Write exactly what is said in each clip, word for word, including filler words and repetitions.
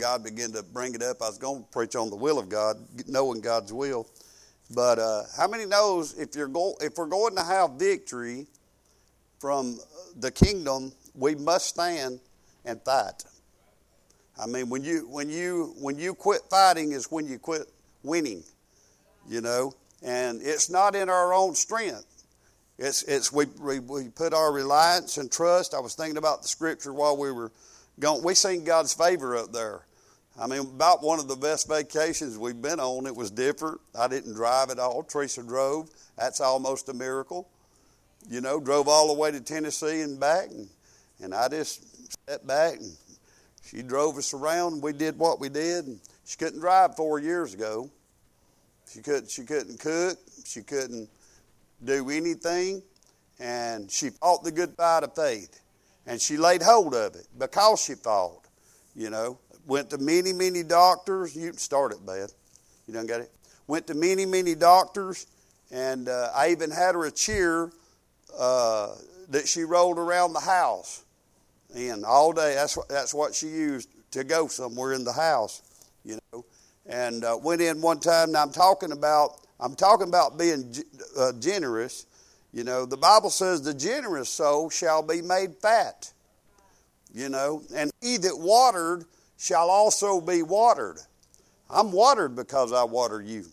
God began to bring it up. I was going to preach on the will of God, knowing God's will. But uh, how many knows if you're go, if we're going to have victory from the kingdom, we must stand and fight. I mean, when you when you when you quit fighting is when you quit winning, you know. And it's not in our own strength. It's it's we we, we put our reliance and trust. I was thinking about the scripture while we were going. We seen God's favor up there. I mean, about one of the best vacations we've been on. It was different. I didn't drive at all. Teresa drove. That's almost a miracle. You know, drove all the way to Tennessee and back, and, and I just sat back and she drove us around. And we did what we did. And she couldn't drive four years ago. She couldn't. She couldn't cook. She couldn't do anything, and she fought the good fight of faith, and she laid hold of it because she fought. You know, went to many, many doctors. You can start it, Beth. You done got it. Went to many, many doctors, and uh, I even had her a chair uh, that she rolled around the house in all day. That's what that's what she used to go somewhere in the house. You know, and uh, went in one time. Now I'm talking about. I'm talking about being uh, generous. You know, the Bible says the generous soul shall be made fat. You know, and he that watered shall also be watered. I'm watered because I water you.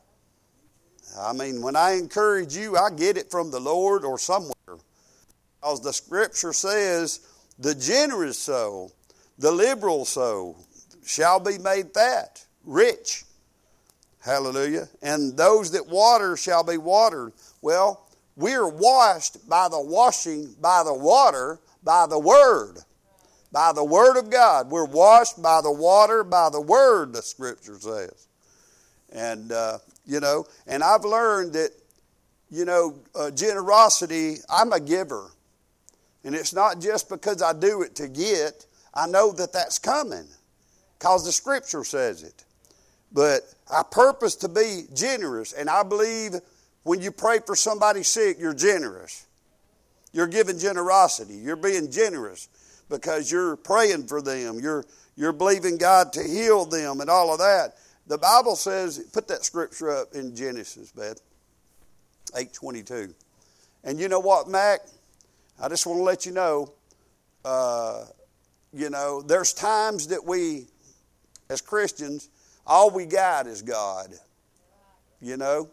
I mean, when I encourage you, I get it from the Lord or somewhere. Because the scripture says the generous soul, the liberal soul shall be made fat, rich. Hallelujah. And those that water shall be watered. Well, we're washed by the washing, by the water, by the word. By the word of God. We're washed by the water, by the word, the scripture says. And, uh, you know, and I've learned that, you know, uh, generosity, I'm a giver. And it's not just because I do it to get. I know that that's coming because the scripture says it. But I purpose to be generous. And I believe when you pray for somebody sick, you're generous. You're giving generosity. You're being generous because you're praying for them. You're, you're believing God to heal them and all of that. The Bible says, put that scripture up in Genesis, Beth, eight twenty-two. And you know what, Mac? I just want to let you know, uh, you know, there's times that we, as Christians, all we got is God. You know,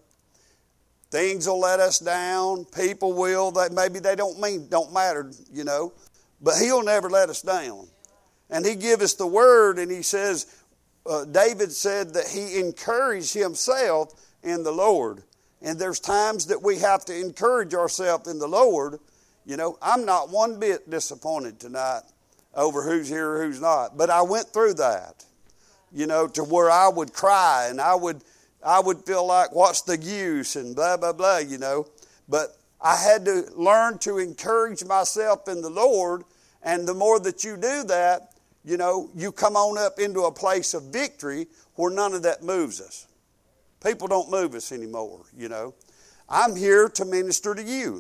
things will let us down. People will. That maybe they don't mean don't matter. You know, but He'll never let us down. And He give us the word, and He says, uh, David said that he encouraged himself in the Lord. And there's times that we have to encourage ourselves in the Lord. You know, I'm not one bit disappointed tonight over who's here or who's not. But I went through that. You know, to where I would cry and I would I would feel like, what's the use and blah, blah, blah, you know. But I had to learn to encourage myself in the Lord. And the more that you do that, you know, you come on up into a place of victory where none of that moves us. People don't move us anymore, you know. I'm here to minister to you,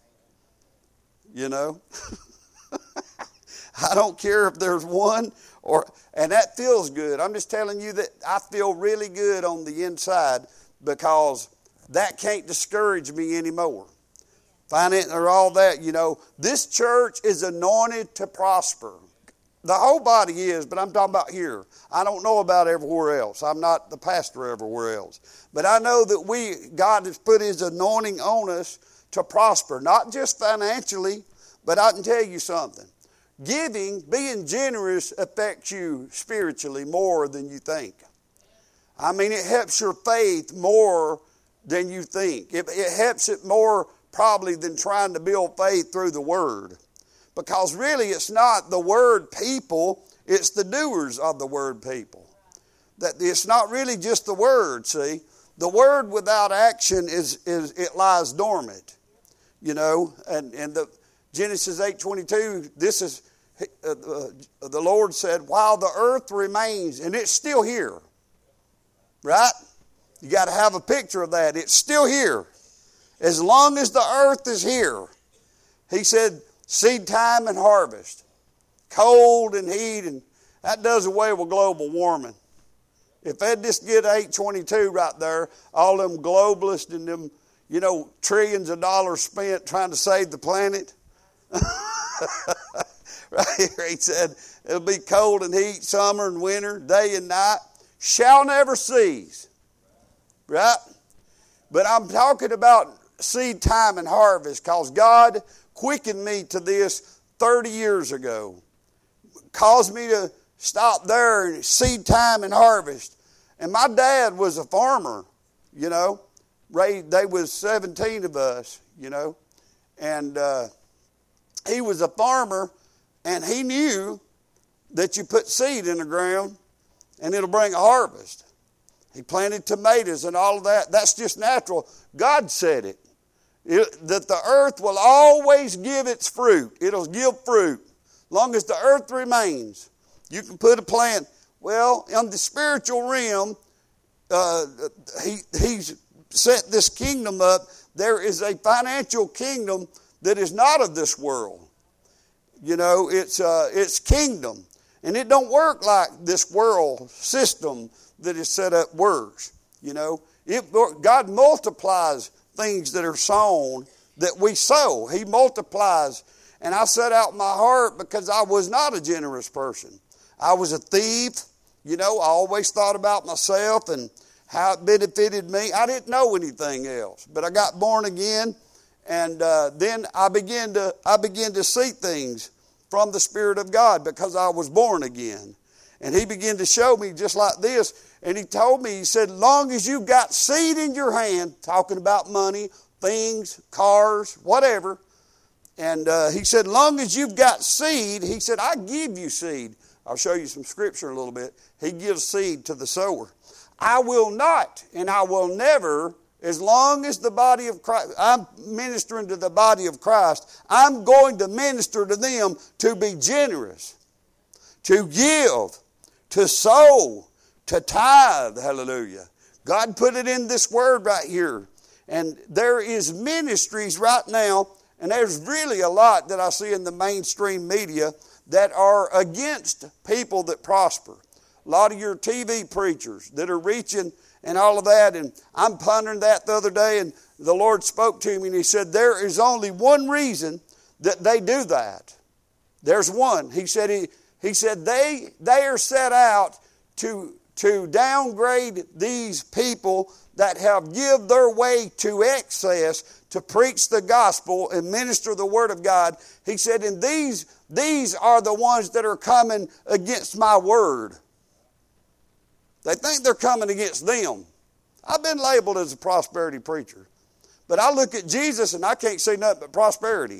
you know. I don't care if there's one or, and that feels good. I'm just telling you that I feel really good on the inside because that can't discourage me anymore. Finance or all that, you know. This church is anointed to prosper. The whole body is, but I'm talking about here. I don't know about everywhere else. I'm not the pastor everywhere else. But I know that we, God has put His anointing on us to prosper. Not just financially, but I can tell you something. Giving, being generous affects you spiritually more than you think. I mean, it helps your faith more than you think. It, it helps it more probably than trying to build faith through the Word. Because really it's not the Word people, it's the doers of the Word people. That it's not really just the Word, see. The Word without action is, is it lies dormant. You know, and, and the Genesis eight twenty-two, this is, uh, uh, the Lord said, while the earth remains, and it's still here. Right? You got to have a picture of that. It's still here. As long as the earth is here. He said, seed time and harvest. Cold and heat. And, That does away with global warming. If they just get eight twenty-two right there, all them globalists and them, you know, trillions of dollars spent trying to save the planet. Right here he said, it'll be cold and heat, summer and winter, day and night, shall never cease. Right? But I'm talking about seed time and harvest because God quickened me to this thirty years ago. Caused me to stop there and seed time and harvest. And my dad was a farmer, you know. Raised, they was seventeen of us, you know. And uh, he was a farmer, and he knew that you put seed in the ground and it'll bring a harvest. He planted tomatoes and all of that. That's just natural. God said it. it that the earth will always give its fruit. It'll give fruit. Long as the earth remains, you can put a plant. Well, in the spiritual realm, uh, he, he's set this kingdom up. There is a financial kingdom that is not of this world. You know, it's uh, it's kingdom. And it don't work like this world system that is set up works. You know, it, God multiplies things that are sown that we sow. He multiplies. And I set out my heart because I was not a generous person. I was a thief. You know, I always thought about myself and how it benefited me. I didn't know anything else. But I got born again, and uh, then I began to I began to see things from the Spirit of God because I was born again. And He began to show me just like this. And He told me, He said, long as you've got seed in your hand, talking about money, things, cars, whatever. And uh, He said, long as you've got seed, He said, I give you seed. I'll show you some scripture in a little bit. He gives seed to the sower. I will not, and I will never, as long as the body of Christ, I'm ministering to the body of Christ, I'm going to minister to them to be generous, to give, to sow, to tithe. Hallelujah. God put it in this word right here. And there is ministries right now, and there's really a lot that I see in the mainstream media that are against people that prosper. A lot of your T V preachers that are reaching and all of that. And I'm pondering that the other day, and the Lord spoke to me and He said, there is only one reason that they do that. There's one. He said, he, he said they, they are set out to, to downgrade these people that have give their way to excess to preach the gospel and minister the word of God. He said, and these, these are the ones that are coming against my word. They think they're coming against them. I've been labeled as a prosperity preacher. But I look at Jesus and I can't see nothing but prosperity.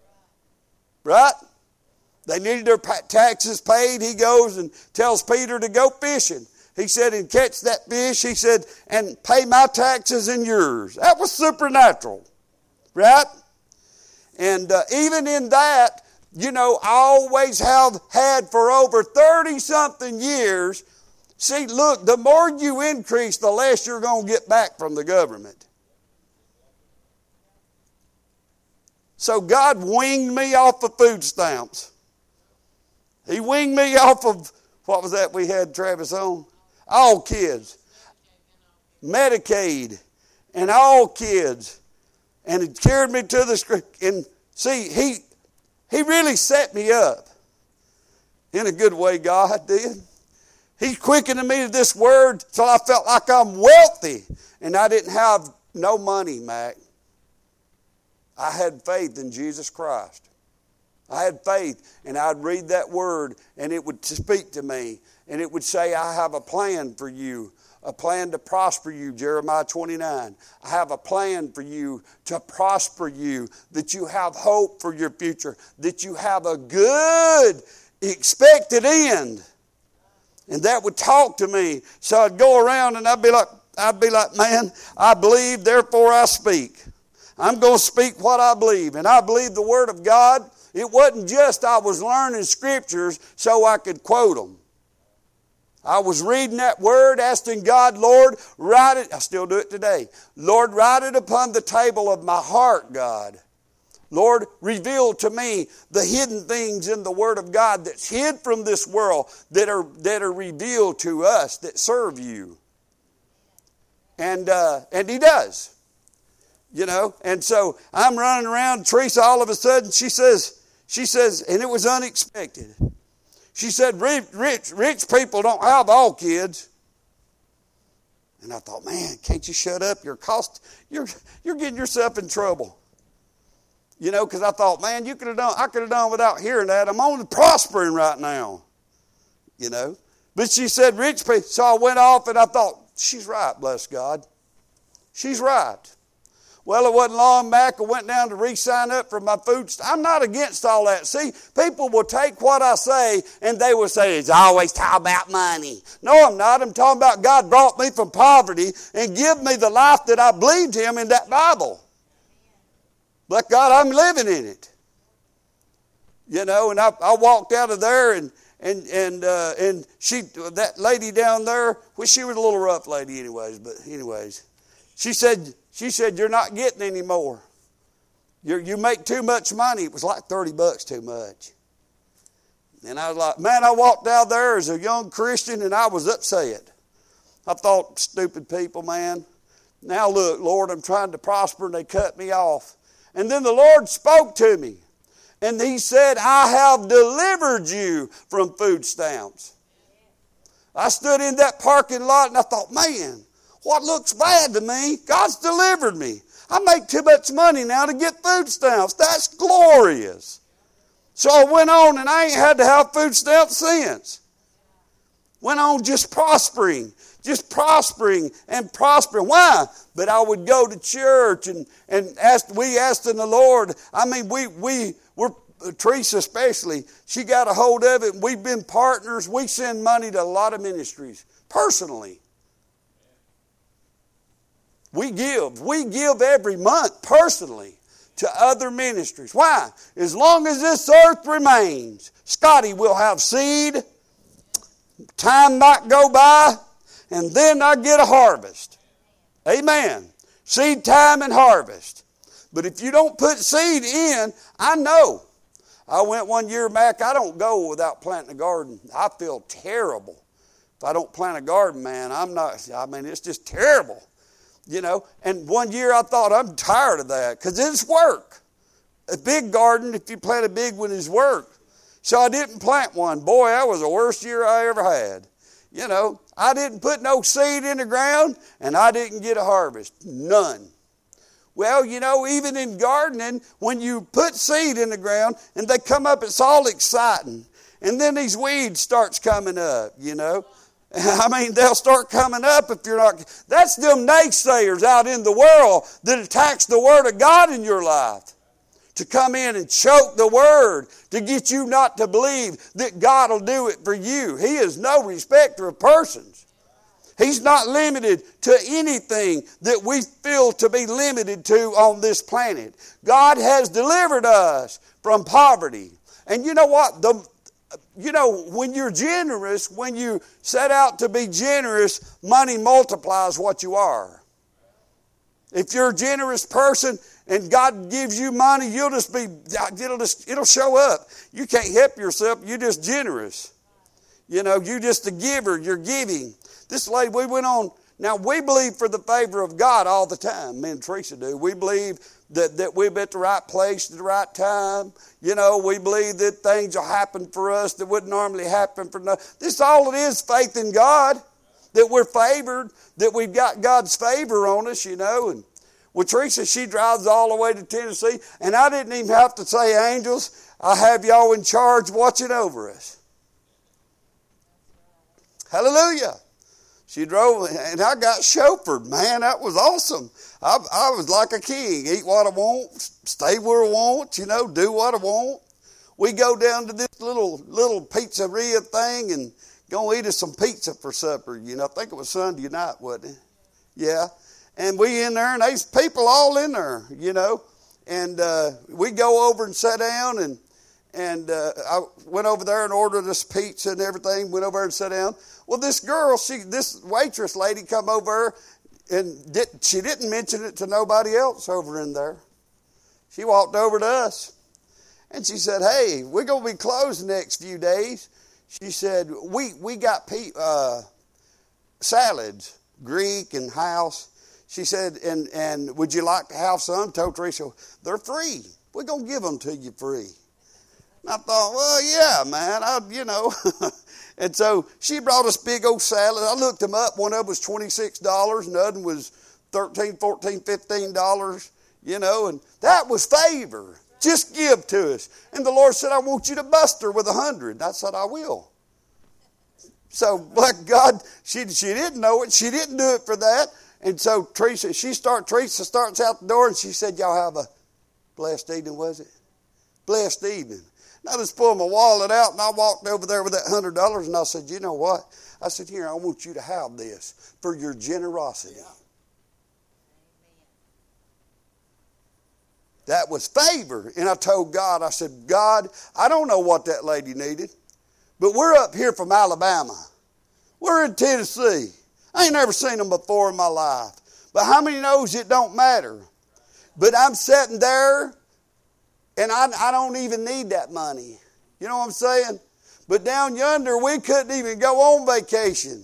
Right? They needed their taxes paid. He goes and tells Peter to go fishing. He said, and catch that fish. He said, and pay my taxes and yours. That was supernatural. Right? And uh, even in that, you know, I always have had for over thirty-something years. See, look, the more you increase, the less you're going to get back from the government. So God winged me off of food stamps. He winged me off of, what was that we had Travis on? All kids. Medicaid. And all kids. And it carried me to the script. And see, he, he really set me up. In a good way, God did. He's quickening me to this word till I felt like I'm wealthy. And I didn't have no money, Mac. I had faith in Jesus Christ. I had faith, and I'd read that word, and it would speak to me. And it would say, I have a plan for you, a plan to prosper you, Jeremiah twenty-nine. I have a plan for you to prosper you, that you have hope for your future, that you have a good expected end. And that would talk to me. So I'd go around and I'd be like, I'd be like, man, I believe, therefore I speak. I'm going to speak what I believe. And I believe the Word of God. It wasn't just I was learning scriptures so I could quote them. I was reading that Word, asking God, Lord, write it. I still do it today. Lord, write it upon the table of my heart, God. Lord, reveal to me the hidden things in the Word of God that's hid from this world that are, that are revealed to us that serve you. And, uh, and he does. You know, and so I'm running around. Teresa, all of a sudden, she says, she says, and it was unexpected. She said, rich, rich, rich people don't have all kids. And I thought, man, can't you shut up? You're cost, you're, you're getting yourself in trouble. You know, because I thought, man, you could have done, I could have done without hearing that. I'm only prospering right now. You know, but she said, rich people. So I went off and I thought, she's right, bless God. She's right. Well, it wasn't long back. I went down to re-sign up for my food. I'm not against all that. See, people will take what I say and they will say, it's always talking about money. No, I'm not. I'm talking about God brought me from poverty and give me the life that I believed Him in that Bible. But God, I'm living in it. You know, and I, I walked out of there and and and uh, and she, that lady down there, well, she was a little rough lady anyways, but anyways, she said, She said, you're not getting any more. You're, you make too much money. It was like thirty bucks too much. And I was like, man, I walked out there as a young Christian and I was upset. I thought, stupid people, man. Now look, Lord, I'm trying to prosper and they cut me off. And then the Lord spoke to me. And He said, I have delivered you from food stamps. I stood in that parking lot and I thought, man, what looks bad to me, God's delivered me. I make too much money now to get food stamps. That's glorious. So I went on and I ain't had to have food stamps since. Went on just prospering, just prospering and prospering. Why? But I would go to church and, and ask, we asked in the Lord. I mean, we, we were, Teresa especially, she got a hold of it and we've been partners. We send money to a lot of ministries personally. We give. We give every month personally to other ministries. Why? As long as this earth remains, Scotty will have seed. Time might go by, and then I get a harvest. Amen. Seed time and harvest. But if you don't put seed in, I know. I went one year back, I don't go without planting a garden. I feel terrible. If I don't plant a garden, man, I'm not, I mean, it's just terrible. You know, and one year I thought, I'm tired of that because it's work. A big garden, if you plant a big one, is work. So I didn't plant one. Boy, that was the worst year I ever had. You know, I didn't put no seed in the ground and I didn't get a harvest. None. Well, you know, even in gardening, when you put seed in the ground and they come up, it's all exciting. And then these weeds starts coming up, you know. I mean, they'll start coming up if you're not. That's them naysayers out in the world that attacks the Word of God in your life. To come in and choke the Word, to get you not to believe that God will do it for you. He is no respecter of persons. He's not limited to anything that we feel to be limited to on this planet. God has delivered us from poverty. And you know what? The You know, when you're generous, when you set out to be generous, money multiplies what you are. If you're a generous person and God gives you money, you'll just be, it'll just, it'll show up. You can't help yourself. You're just generous. You know, you're just a giver. You're giving. This lady, we went on. Now, we believe for the favor of God all the time. Me and Teresa do. We believe that, that we're at the right place at the right time. You know, we believe that things will happen for us that wouldn't normally happen for no. This all it is, faith in God. That we're favored. That we've got God's favor on us, you know. And with Teresa, she drives all the way to Tennessee. And I didn't even have to say, angels, I have y'all in charge watching over us. Hallelujah. She drove, and I got chauffeured. Man, that was awesome. I, I was like a king. Eat what I want, stay where I want, you know, do what I want. We go down to this little little pizzeria thing and go eat us some pizza for supper. You know, I think it was Sunday night, wasn't it? Yeah. And we in there, and there's people all in there, you know. And uh, we go over and sit down, and and uh, I went over there and ordered us pizza and everything. Went over there and sat down. Well, this girl, she, this waitress lady come over and did, she didn't mention it to nobody else over in there. She walked over to us and she said, hey, we're going to be closed the next few days. She said, we, we got pe- uh, salads, Greek and house. She said, and, and would you like to have some? Told Teresa, they're free. We're going to give them to you free. And I thought, well, yeah, man, I, you know. And so she brought us big old salad. I looked them up. One of them was twenty-six dollars. Another one was thirteen dollars, fourteen dollars, fifteen dollars, you know. And that was favor. Just give to us. And the Lord said, I want you to bust her with a hundred. And I said, I will. So, but God, she, she didn't know it. She didn't do it for that. And so Teresa, she start, Teresa starts out the door and she said, y'all have a blessed evening, was it? Blessed evening. And I just pulled my wallet out and I walked over there with that one hundred dollars and I said, you know what? I said, here, I want you to have this for your generosity. Yeah. That was favor. And I told God, I said, God, I don't know what that lady needed, but we're up here from Alabama. We're in Tennessee. I ain't never seen them before in my life. But how many knows it don't matter? But I'm sitting there, and I, I don't even need that money. You know what I'm saying? But down yonder, we couldn't even go on vacation.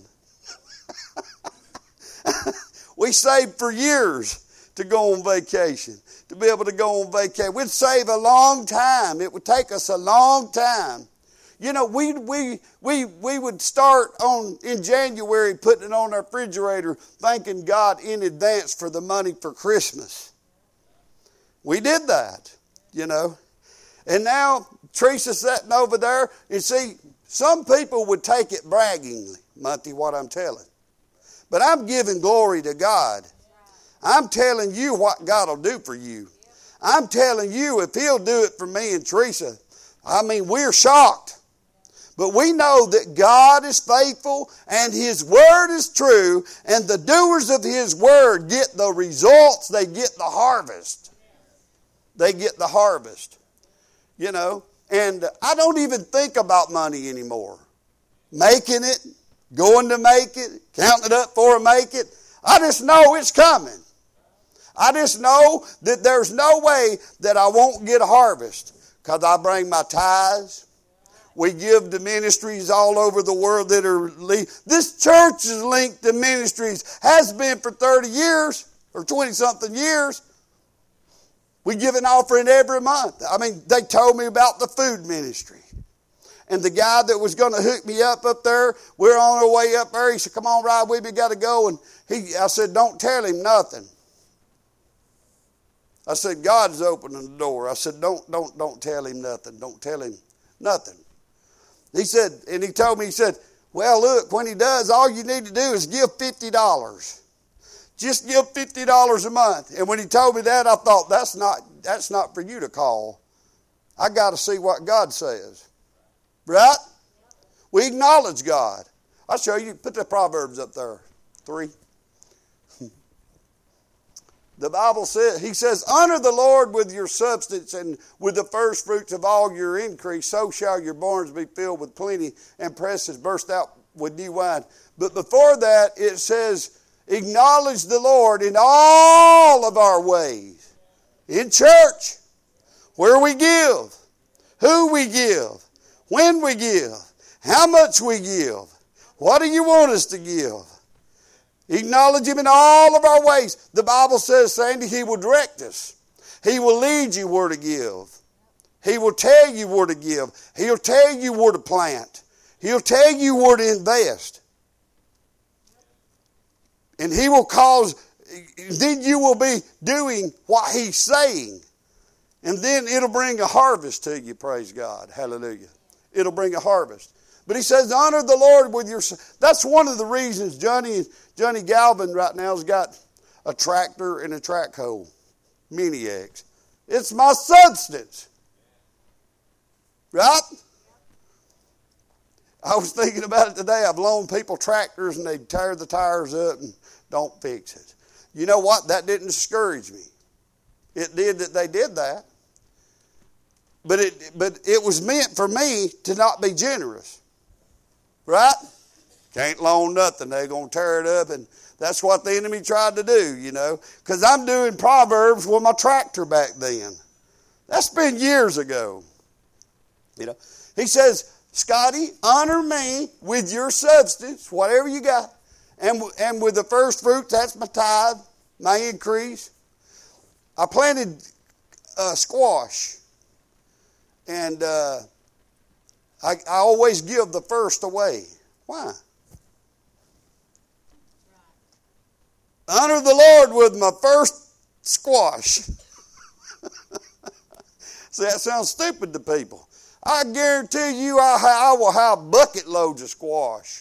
We saved for years to go on vacation, to be able to go on vacation. We'd save a long time. It would take us a long time. You know, we we we we would start on in January putting it on our refrigerator, thanking God in advance for the money for Christmas. We did that, you know. And now Teresa's sitting over there, and see, some people would take it braggingly, Monty, what I'm telling. But I'm giving glory to God. I'm telling you what God will do for you. I'm telling you, if He'll do it for me and Teresa, I mean, we're shocked. But we know that God is faithful and His Word is true, and the doers of His Word get the results. They get the harvest. They get the harvest. You know, and I don't even think about money anymore. Making it, going to make it, counting it up for a make it. I just know it's coming. I just know that there's no way that I won't get a harvest, because I bring my tithes. We give to ministries all over the world that are... This church is linked to ministries, has been for thirty years or twenty-something years. We give an offering every month. I mean, they told me about the food ministry. And the guy that was going to hook me up up there, we're on our way up there. He said, come on, ride with me, got to go. And he, I said, don't tell him nothing. I said, God's opening the door. I said, don't, don't, don't tell him nothing. Don't tell him nothing. He said, and he told me, he said, well, look, when he does, all you need to do is give fifty dollars. Just give fifty dollars a month. And when he told me that, I thought, that's not, that's not for you to call. I got to see what God says. Right? We acknowledge God. I'll show you. Put the Proverbs up there. Three. The Bible says, He says, honor the Lord with your substance and with the first fruits of all your increase. So shall your barns be filled with plenty and presses burst out with new wine. But before that, it says, acknowledge the Lord in all of our ways. In church, where we give, who we give, when we give, how much we give, what do you want us to give? Acknowledge Him in all of our ways. The Bible says, Sandy, He will direct us. He will lead you where to give. He will tell you where to give. He'll tell you where to plant. He'll tell you where to invest. And He will cause, then you will be doing what He's saying. And then it'll bring a harvest to you, praise God. Hallelujah. It'll bring a harvest. But He says, honor the Lord with your... That's one of the reasons Johnny Johnny Galvin right now has got a tractor and a track hoe. Mini-X. It's my substance. Right? I was thinking about it today. I've loaned people tractors and they tear the tires up and don't fix it. You know what? That didn't discourage me. It did that they did that. But it, but it was meant for me to not be generous. Right? Can't loan nothing. They're going to tear it up. And that's what the enemy tried to do, you know. Because I'm doing Proverbs with my tractor back then. That's been years ago. You know, he says, Scotty, honor me with your substance, whatever you got. And, and with the first fruit, that's my tithe, my increase. I planted uh, squash. And uh, I, I always give the first away. Why? Honor the Lord with my first squash. See, that sounds stupid to people. I guarantee you I, I will have bucket loads of squash.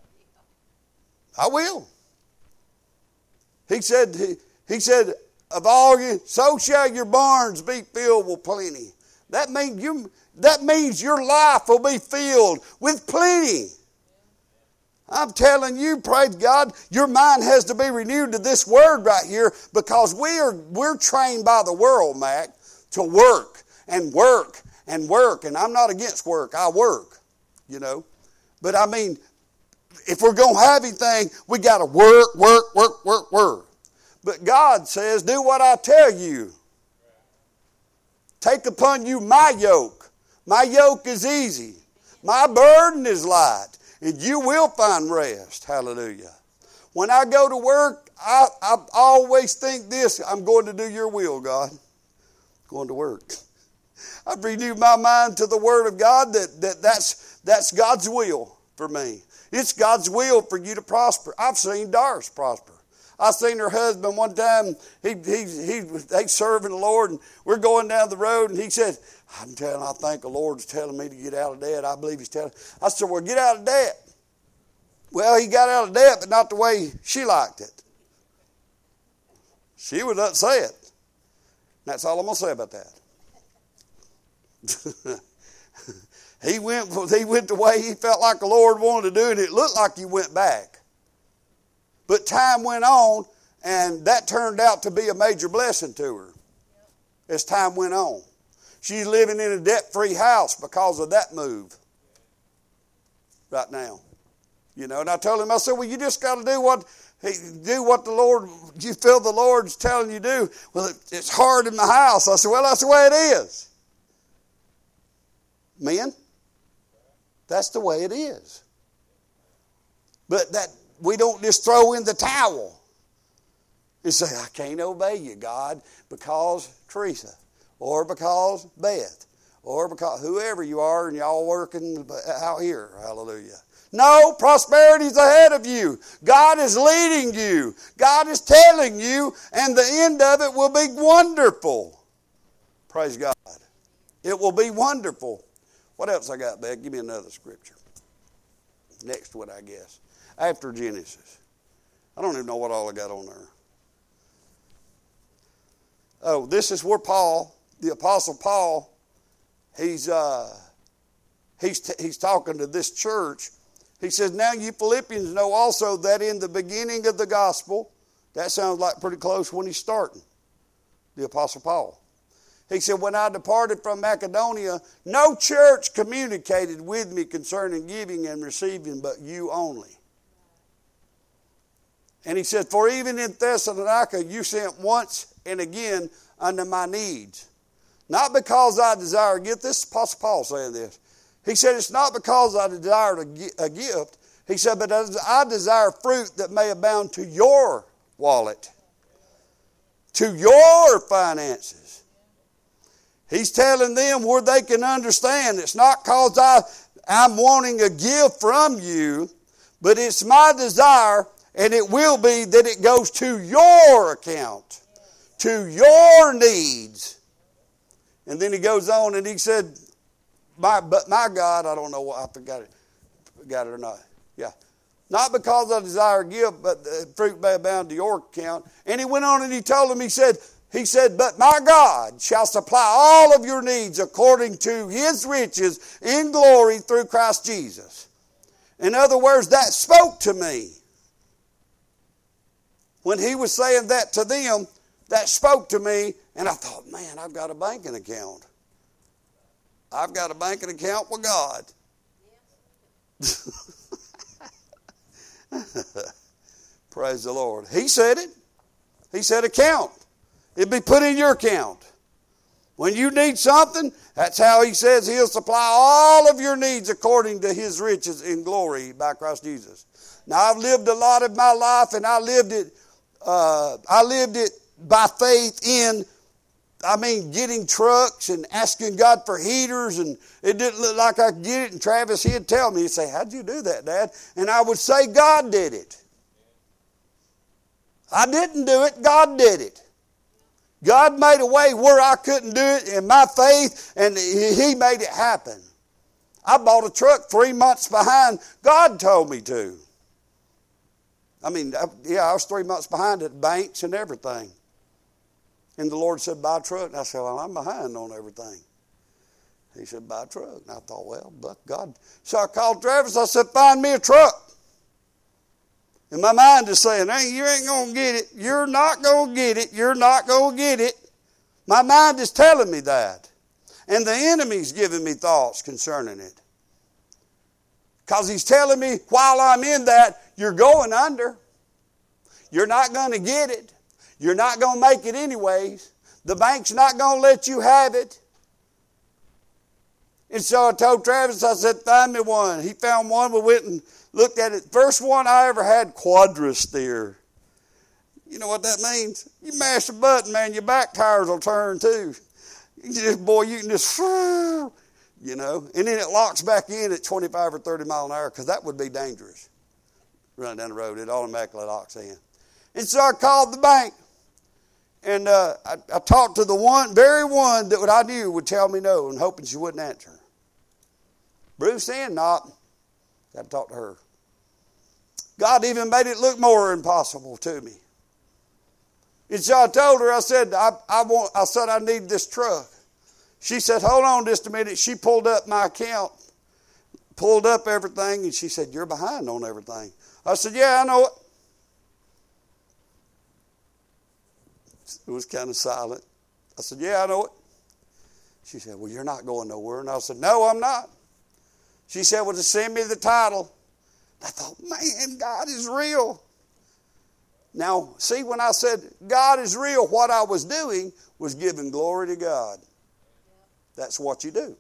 I will. He said, he, he said, of all you, so shall your barns be filled with plenty. That means you, that means your life will be filled with plenty. I'm telling you, praise God, your mind has to be renewed to this word right here, because we are we're trained by the world, Mac, to work and work and work. And I'm not against work. I work, you know. But I mean, if we're going to have anything, we got to work, work, work, work, work. But God says, do what I tell you. Take upon you my yoke. My yoke is easy. My burden is light. And you will find rest. Hallelujah. When I go to work, I, I always think this: I'm going to do your will, God. Going to work. I've renewed my mind to the Word of God that, that that's, that's God's will for me. It's God's will for you to prosper. I've seen Doris prosper. I seen her husband one time. He he he they serving the Lord, and we're going down the road, and he said, "I'm telling, I think the Lord's telling me to get out of debt. I believe He's telling." I said, "Well, get out of debt." Well, he got out of debt, but not the way she liked it. She was upset. That's all I'm gonna say about that. he went he went the way he felt like the Lord wanted to do, and it looked like he went back. But time went on, and that turned out to be a major blessing to her as time went on. She's living in a debt-free house because of that move right now. You know, and I told him, I said, well, you just got to do what do what the Lord, you feel the Lord's telling you to do. Well, it, it's hard in the house. I said, well, that's the way it is. Men, that's the way it is. But that we don't just throw in the towel and say, I can't obey you, God, because Teresa, or because Beth, or because whoever you are, and y'all working out here. Hallelujah. No, prosperity's ahead of you. God is leading you. God is telling you, and the end of it will be wonderful. Praise God. It will be wonderful. What else I got, Beck? Give me another scripture. Next one, I guess. After Genesis. I don't even know what all I got on there. Oh, this is where Paul, the Apostle Paul, he's uh, he's t- he's talking to this church. He says, now you Philippians know also that in the beginning of the gospel, that sounds like pretty close when he's starting, the Apostle Paul. He said, when I departed from Macedonia, no church communicated with me concerning giving and receiving, but you only. And he said, for even in Thessalonica you sent once and again unto my needs. Not because I desire, get this, Apostle Paul saying this. He said, it's not because I desire a gift. He said, but I desire fruit that may abound to your wallet, to your finances. He's telling them where they can understand. It's not because I, I'm wanting a gift from you, but it's my desire, and it will be that it goes to your account, to your needs. And then he goes on and he said, My, but my God, I don't know what, I forgot it, forgot it or not. Yeah. Not because I desire a gift, but the fruit may abound to your account. And he went on and he told him, he said, he said, but my God shall supply all of your needs according to His riches in glory through Christ Jesus. In other words, that spoke to me. When he was saying that to them, that spoke to me, and I thought, man, I've got a banking account. I've got a banking account with God. Praise the Lord. He said it. He said account. It'd be put in your account. When you need something, that's how he says he'll supply all of your needs according to his riches in glory by Christ Jesus. Now, I've lived a lot of my life, and I lived it, uh, I lived it by faith in, I mean, getting trucks and asking God for heaters, and it didn't look like I could get it. And Travis, he'd tell me, he'd say, how'd you do that, Dad? And I would say, God did it. I didn't do it, God did it. God made a way where I couldn't do it in my faith, and he made it happen. I bought a truck three months behind. God told me to. I mean, yeah, I was three months behind at banks and everything. And the Lord said, buy a truck. And I said, well, I'm behind on everything. He said, buy a truck. And I thought, well, but God. So I called Travis. I said, find me a truck. And my mind is saying, hey, you ain't going to get it. You're not going to get it. You're not going to get it. My mind is telling me that. And the enemy's giving me thoughts concerning it. Because he's telling me while I'm in that, you're going under. You're not going to get it. You're not going to make it anyways. The bank's not going to let you have it. And so I told Travis, I said, find me one. He found one. We went and looked at it. First one I ever had, quadristeer. You know what that means? You mash the button, man, your back tires will turn too. You just, boy, you can just, you know. And then it locks back in at twenty-five or thirty mile an hour, because that would be dangerous. Running down the road, it automatically locks in. And so I called the bank. And uh, I, I talked to the one, very one that I knew would tell me no, and hoping she wouldn't answer. Bruce Ann, not. Got to talk to her. God even made it look more impossible to me. And so I told her, I said, I, I want, I said, I need this truck. She said, hold on just a minute. She pulled up my account, pulled up everything, and she said, you're behind on everything. I said, yeah, I know it. It was kind of silent. I said, yeah, I know it. She said, well, you're not going nowhere. And I said, no, I'm not. She said, well, just send me the title. I thought, man, God is real. Now, see, when I said God is real, what I was doing was giving glory to God. That's what you do.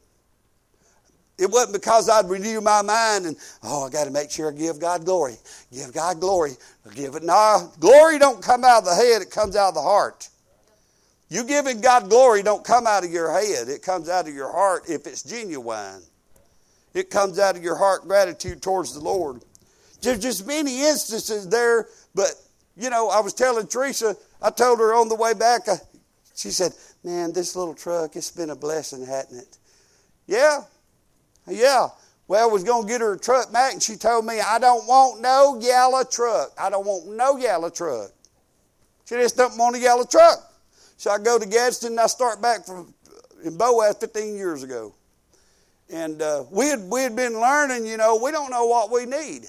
It wasn't because I'd renew my mind and, oh, I got to make sure I give God glory. Give God glory. Give it. No, glory don't come out of the head. It comes out of the heart. You giving God glory don't come out of your head. It comes out of your heart if it's genuine. It comes out of your heart gratitude towards the Lord. There's just many instances there, but, you know, I was telling Teresa, I told her on the way back, I, she said, man, this little truck, it's been a blessing, hasn't it? Yeah. Yeah. Well, I was going to get her a truck back, and she told me, I don't want no yellow truck. I don't want no yellow truck. She just don't want a yellow truck. So I go to Gadsden, and I start back from in Boaz fifteen years ago. And uh, we had we had been learning, you know, we don't know what we need.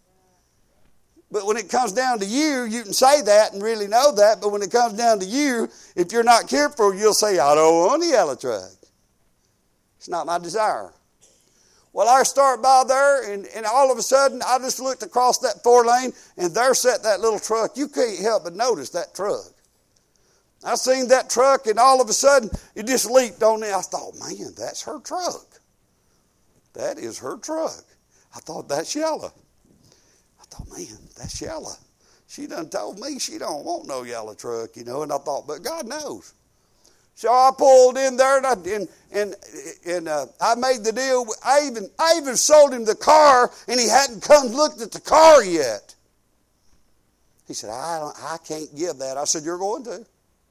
But when it comes down to you, you can say that and really know that. But when it comes down to you, if you're not careful, you'll say, I don't want a yellow truck. It's not my desire. Well, I start by there, and, and all of a sudden, I just looked across that four lane, and there sat that little truck. You can't help but notice that truck. I seen that truck, and all of a sudden, it just leaped on me. I thought, man, that's her truck. That is her truck. I thought, that's yellow. I thought, man, that's yellow. She done told me she don't want no yellow truck, you know, and I thought, but God knows. So I pulled in there, and I, and, and, and uh, I made the deal. I even, I even sold him the car, and he hadn't come looked at the car yet. He said, I, don't, I can't give that. I said, you're going to.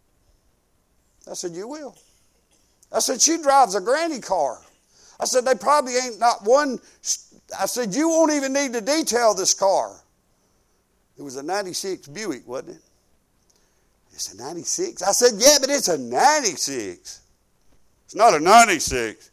I said, you will. I said, she drives a granny car. I said, they probably ain't not one. I said, you won't even need to detail this car. It was a ninety-six Buick, wasn't it? It's a ninety-six. I said, yeah, but it's a ninety-six. It's not a ninety-six.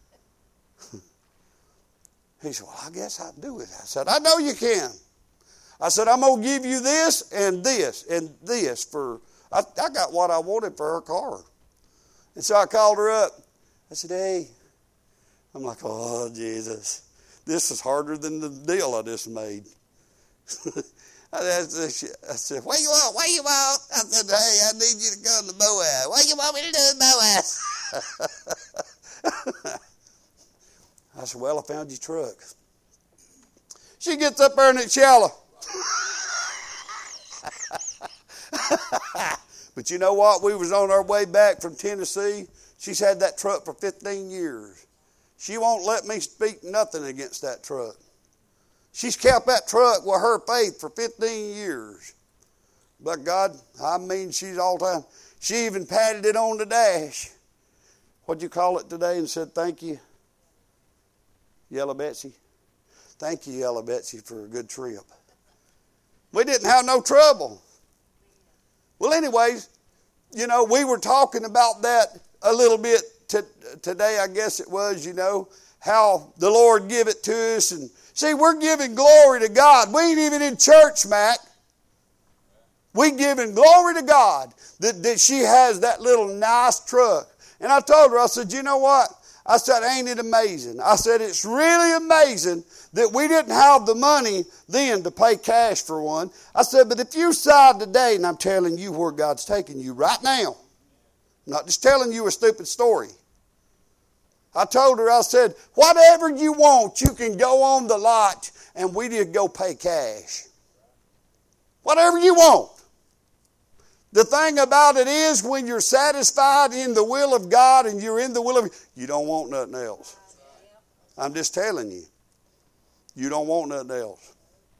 He said, well, I guess I can do it. I said, I know you can. I said, I'm going to give you this and this and this for, I, I got what I wanted for her car. And so I called her up. I said, hey, I'm like, oh, Jesus, this is harder than the deal I just made. I said, where you want? Where you want? I said, hey, I need you to come to Boaz. What do you want me to do in Boaz? I said, well, I found your truck. She gets up there and it's yellow. But you know what? We was on our way back from Tennessee. She's had that truck for fifteen years. She won't let me speak nothing against that truck. She's kept that truck with her faith for fifteen years. But God, I mean, she's all time. She even patted it on the dash. What'd you call it today and said, thank you, Yellow Betsy? Thank you, Yellow Betsy, for a good trip. We didn't have no trouble. Well, anyways, you know, we were talking about that a little bit t- today, I guess it was, you know, how the Lord give it to us. And see, we're giving glory to God. We ain't even in church, Mac. We giving glory to God that, that she has that little nice truck. And I told her, I said, you know what? I said, ain't it amazing? I said, it's really amazing that we didn't have the money then to pay cash for one. I said, but if you decide today, and I'm telling you where God's taking you right now, I'm not just telling you a stupid story. I told her, I said, whatever you want, you can go on the lot and we did go pay cash. Whatever you want. The thing about it is when you're satisfied in the will of God and you're in the will of, you don't want nothing else. I'm just telling you. You don't want nothing else.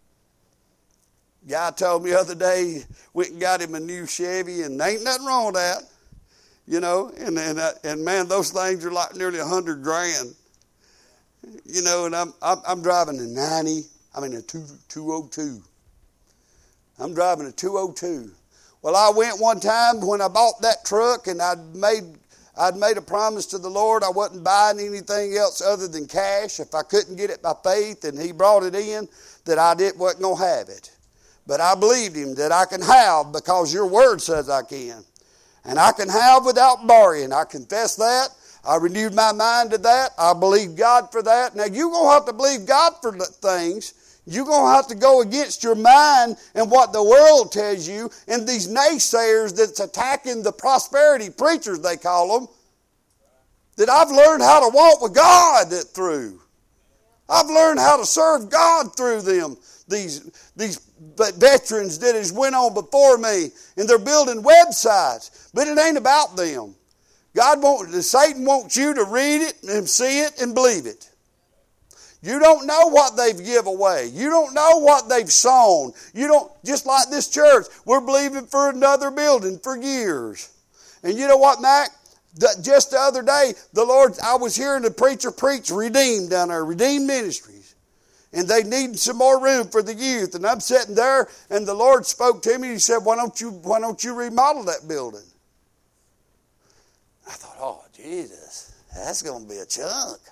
Guy told me the other day, went and got him a new Chevy, and there ain't nothing wrong with that. You know, and and, uh, and man, those things are like nearly a hundred grand. You know, and I'm, I'm I'm driving a ninety. I mean a two two oh two. I'm driving a two oh two. Well, I went one time when I bought that truck, and I'd made I'd made a promise to the Lord I wasn't buying anything else other than cash. If I couldn't get it by faith, and He brought it in, that I didn't wasn't gonna have it. But I believed Him that I can have because Your Word says I can. And I can have without borrowing. I confess that. I renewed my mind to that. I believe God for that. Now, you're going to have to believe God for things. You're going to have to go against your mind and what the world tells you and these naysayers that's attacking the prosperity preachers, they call them, that I've learned how to walk with God through. I've learned how to serve God through them. These, these veterans that has went on before me, and they're building websites, but it ain't about them. God wants, Satan wants you to read it and see it and believe it. You don't know what they've give away. You don't know what they've sown. You don't, just like this church, we're believing for another building for years. And you know what, Mac? Just the other day, the Lord, I was hearing the preacher preach Redeemed down there, Redeemed Ministries. And they need some more room for the youth. And I'm sitting there, and the Lord spoke to me. He said, why don't you, why don't you remodel that building? I thought, oh, Jesus, that's going to be a chunk.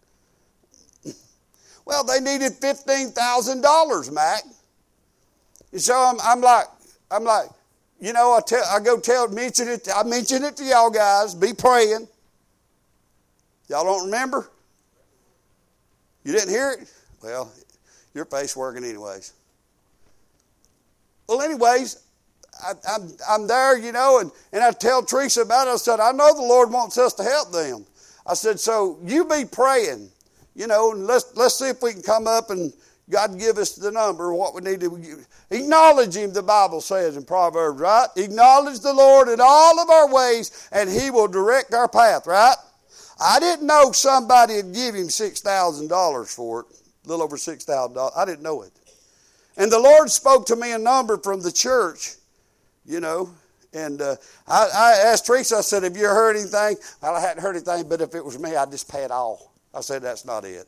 Well, they needed fifteen thousand dollars, Mac. And so I'm, I'm like, I'm like, you know, I tell, I go tell, mention it, I mention it to y'all guys, be praying. Y'all don't remember? You didn't hear it? Well, your face working anyways. Well, anyways, I, I'm, I'm there, you know, and, and I tell Teresa about it. I said, I know the Lord wants us to help them. I said, so you be praying, you know, and let's, let's see if we can come up and God give us the number, what we need to acknowledge Him, the Bible says in Proverbs, right? Acknowledge the Lord in all of our ways, and He will direct our path, right? I didn't know somebody would give Him six thousand dollars for it. A little over six thousand dollars. I didn't know it. And the Lord spoke to me a number from the church, you know. And uh, I, I asked Teresa, I said, have you heard anything? Well, I hadn't heard anything, but if it was me, I'd just pay it all. I said, that's not it.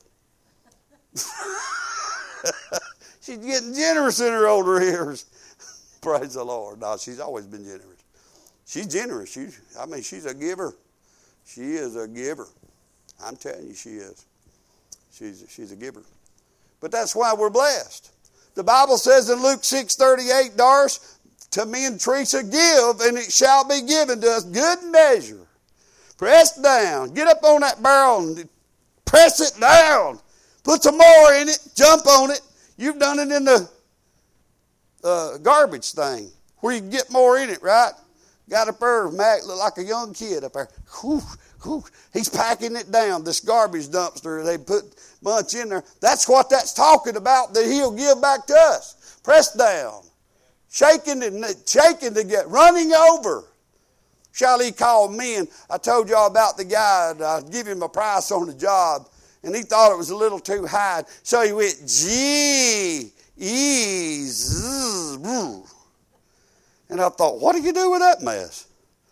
She's getting generous in her older years. Praise the Lord. No, she's always been generous. She's generous. She, I mean, she's a giver. She is a giver. I'm telling you, she is. She's, she's a giver. But that's why we're blessed. The Bible says in Luke six thirty-eight, Doris, to me and Teresa, give, and it shall be given to us. Good measure. Press down. Get up on that barrel and press it down. Put some more in it. Jump on it. You've done it in the uh, garbage thing where you can get more in it, right? Got up there, Mac, look like a young kid up there. Whew, Whew, he's packing it down, this garbage dumpster. They put a bunch in there. That's what that's talking about, that he'll give back to us. Pressed down, shaking and shaking to get, running over. Shall he call men? I told y'all about the guy. I give him a price on the job, and he thought it was a little too high. So he went, G, E, Z, woo. And I thought, what do you do with that mess?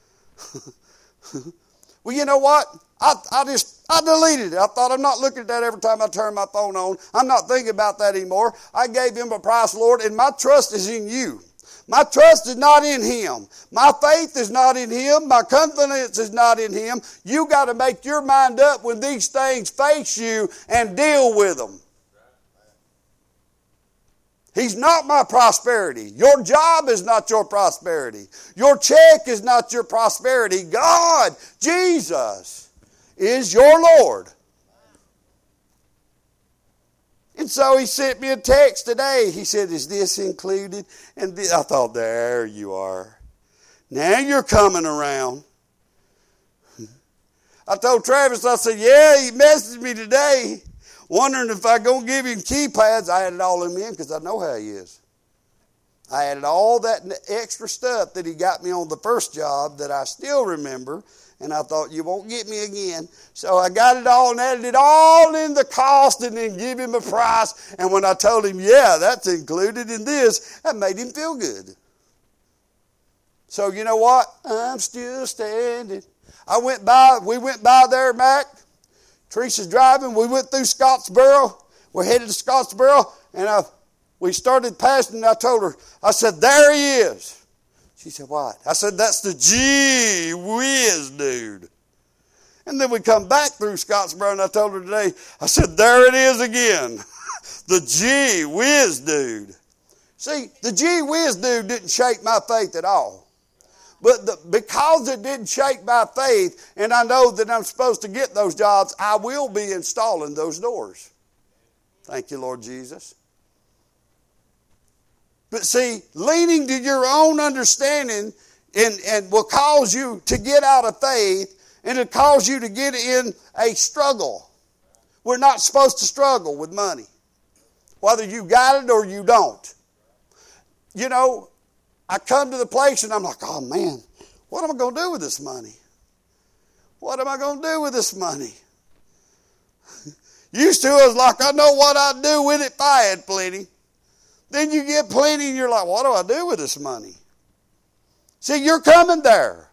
Well, you know what? I, I just, I deleted it. I thought, I'm not looking at that every time I turn my phone on. I'm not thinking about that anymore. I gave him a price, Lord, and my trust is in you. My trust is not in him. My faith is not in him. My confidence is not in him. You got to make your mind up when these things face you and deal with them. He's not my prosperity. Your job is not your prosperity. Your check is not your prosperity. God, Jesus, is your Lord. And so he sent me a text today. He said, is this included? And I thought, there you are. Now you're coming around. I told Travis, I said, yeah, he messaged me today, wondering if I going to give him keypads. I added all them in because I know how he is. I added all that extra stuff that he got me on the first job that I still remember. And I thought, you won't get me again. So I got it all and added it all in the cost and then give him a price. And when I told him, yeah, that's included in this, that made him feel good. So you know what? I'm still standing. I went by, we went by there, Mac. Teresa's driving. We went through Scottsboro. We're headed to Scottsboro. And I, we started passing and I told her, I said, there he is. She said, what? I said, that's the Gee Whiz dude. And then we come back through Scottsboro, and I told her today, I said, there it is again. The Gee Whiz dude. See, the Gee Whiz dude didn't shake my faith at all. But the, because it didn't shake my faith, and I know that I'm supposed to get those jobs, I will be installing those doors. Thank you, Lord Jesus. But see, leaning to your own understanding and, and will cause you to get out of faith, and it'll cause you to get in a struggle. We're not supposed to struggle with money, whether you got it or you don't. You know, I come to the place and I'm like, oh man, what am I going to do with this money? What am I going to do with this money? Used to, I was like, I know what I'd do with it if I had plenty. Then you get plenty and you're like, what do I do with this money? See, you're coming there.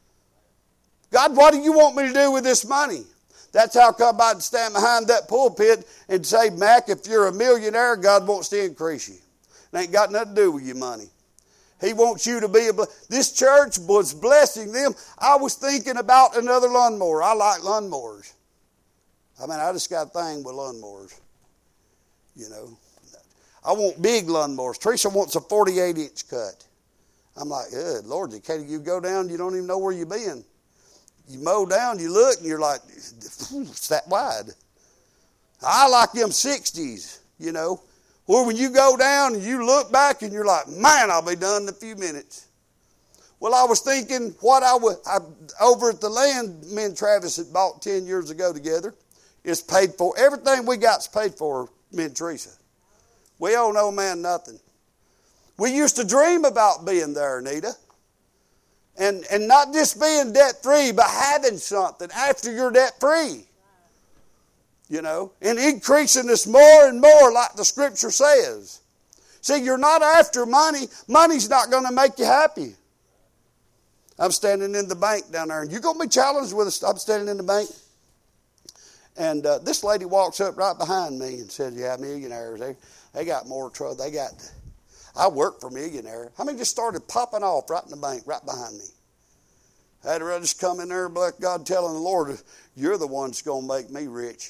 God, what do you want me to do with this money? That's how come I'd stand behind that pulpit and say, Mac, if you're a millionaire, God wants to increase you. It ain't got nothing to do with your money. He wants you to be a blessing. This church was blessing them. I was thinking about another lawnmower. I like lawnmowers. I mean, I just got a thing with lawnmowers. You know. I want big lawnmowers. Teresa wants a forty-eight inch cut. I'm like, good Lord, can't you go down, you don't even know where you've been. You mow down, you look, and you're like, it's that wide. I like them sixties, you know, where when you go down and you look back and you're like, man, I'll be done in a few minutes. Well, I was thinking what I would, I, over at the land me and Travis had bought ten years ago together, is paid for. Everything we got's paid for, me and Teresa. We owe no man nothing. We used to dream about being there, Anita. And, and not just being debt-free, but having something after you're debt-free. You know, and increasing this more and more like the Scripture says. See, you're not after money. Money's not going to make you happy. I'm standing in the bank down there, and you're going to be challenged with us. I'm standing in the bank. And uh, this lady walks up right behind me and says, yeah, millionaires, they, they got more trouble. They got, I work for millionaires. I mean, just started popping off right in the bank, right behind me. I had to just come in there and bless God, telling the Lord, you're the one that's going to make me rich.